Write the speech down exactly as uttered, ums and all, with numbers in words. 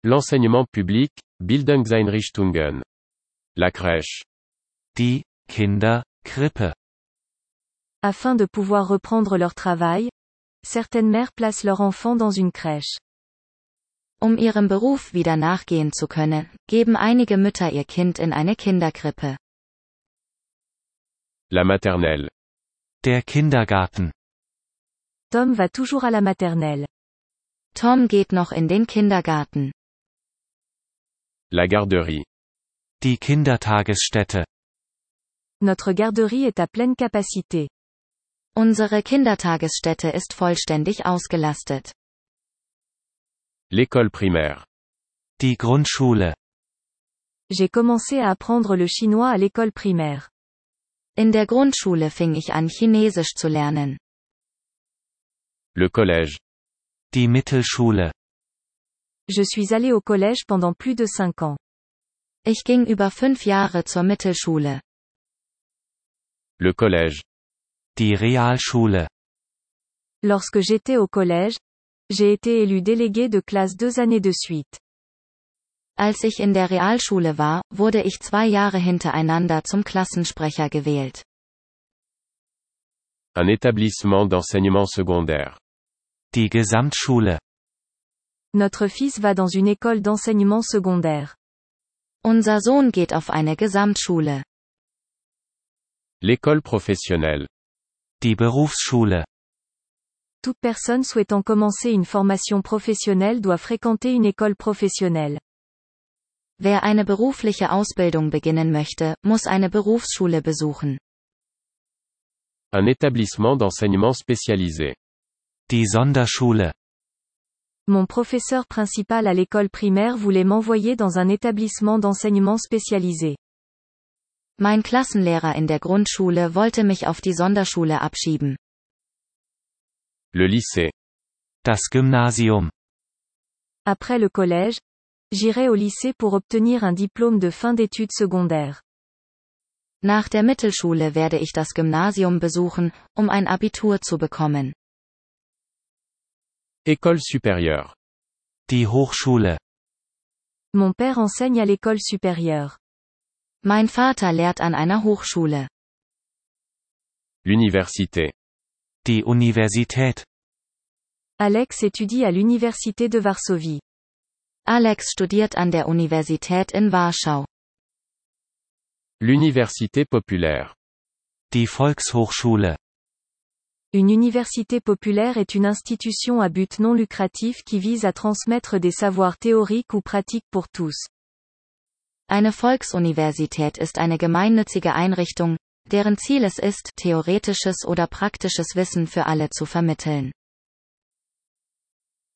L'enseignement public, Bildungseinrichtungen. La crèche. Die Kinderkrippe. Afin de pouvoir reprendre leur travail, certaines mères placent leur enfant dans une crèche. Um ihrem Beruf wieder nachgehen zu können, geben einige Mütter ihr Kind in eine Kinderkrippe. La maternelle. Der Kindergarten. Tom va toujours à la maternelle. Tom geht noch in den Kindergarten. La garderie. Die Kindertagesstätte. Notre garderie est à pleine capacité. Unsere Kindertagesstätte ist vollständig ausgelastet. L'école primaire. Die Grundschule. J'ai commencé à apprendre le chinois à l'école primaire. In der Grundschule fing ich an, Chinesisch zu lernen. Le collège. Die Mittelschule. Je suis allé au collège pendant plus de cinq ans. Ich ging über fünf Jahre zur Mittelschule. Le collège. Die Realschule. Lorsque j'étais au collège, j'ai été élu délégué de classe deux années de suite. Als ich in der Realschule war, wurde ich zwei Jahre hintereinander zum Klassensprecher gewählt. Un établissement d'enseignement secondaire. Die Gesamtschule. Notre fils va dans une école d'enseignement secondaire. Unser Sohn geht auf eine Gesamtschule. L'école professionnelle. Die Berufsschule. Toute personne souhaitant commencer une formation professionnelle doit fréquenter une école professionnelle. Wer eine berufliche Ausbildung beginnen möchte, muss eine Berufsschule besuchen. Un établissement d'enseignement spécialisé. Die Sonderschule. Mon professeur principal à l'école primaire voulait m'envoyer dans un établissement d'enseignement spécialisé. Mein Klassenlehrer in der Grundschule wollte mich auf die Sonderschule abschieben. Le lycée. Das Gymnasium. Après le collège, j'irai au lycée pour obtenir un diplôme de fin d'études secondaires. Nach der Mittelschule werde ich das Gymnasium besuchen, um ein Abitur zu bekommen. École supérieure. Die Hochschule. Mon père enseigne à l'école supérieure. Mein Vater lehrt an einer Hochschule. L'université. Die Universität. Alex étudie à l'université de Varsovie. Alex studiert an der Universität in Warschau. L'université populaire. Die Volkshochschule. Une université populaire est une institution à but non lucratif qui vise à transmettre des savoirs théoriques ou pratiques pour tous. Eine Volksuniversität ist eine gemeinnützige Einrichtung, deren Ziel es ist, theoretisches oder praktisches Wissen für alle zu vermitteln.